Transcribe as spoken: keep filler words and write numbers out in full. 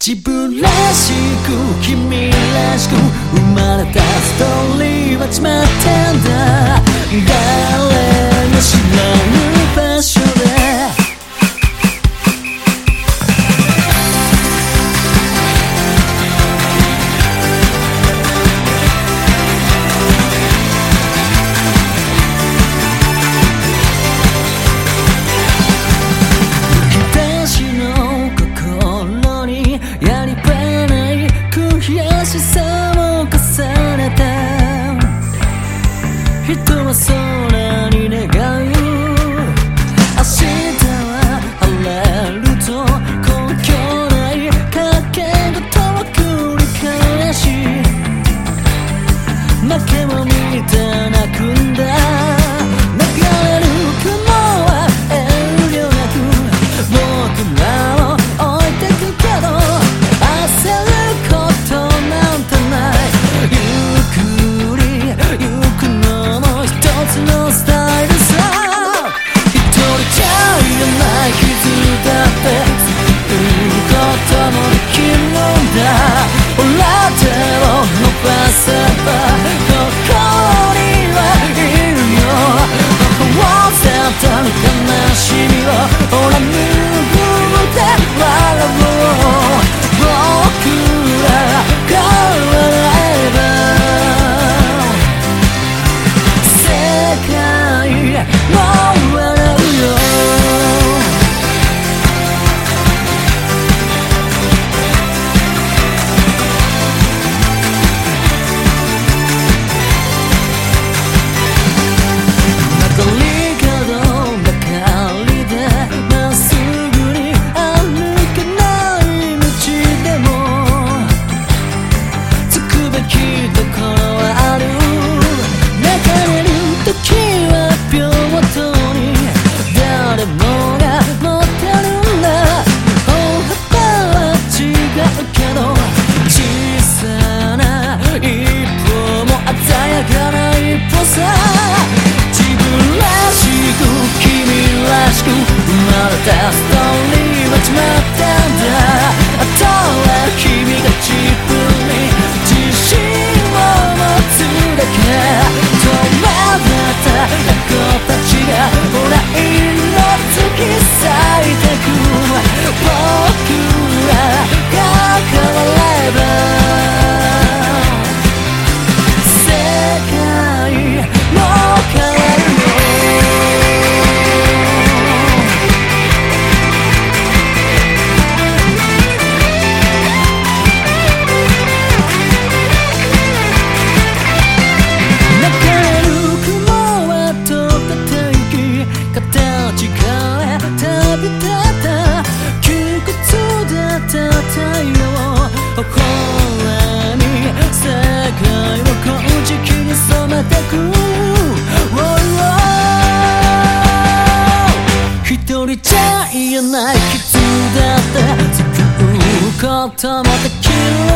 自分らしく君らしく生まれたストーリーは決まってんだ。誰も知らぬ場所で人は空に願う。明日は晴れると根拠ない賭け事を繰り返し負けを見て泣くんだ。流れる雲は遠慮なく僕らを置いてくけど焦ることなんてない。ゆっくりゆくのも一つのスタイルさ。一人じゃ言えない傷だって救うこともできるんだ。俺手を伸ばせばここにはいるよ。こうせた悲しみをほら拭って笑おう。僕ら変わればもう笑うよ。曲がり角ばかりでまっすぐに歩けない道でもつくべきところはある。流れる時は平等に誰もが持ってるんだ。歩幅は違うけど小さな一歩も鮮やかな一歩さ。自分らしく君らしく生まれたストーリーは決まってんだ。あとは君が自分に自信を持つだけ。子たちがほら色づき咲いてく。僕らが変われば世界も変わるよ。一人じゃ言えない傷だって救うこともできる。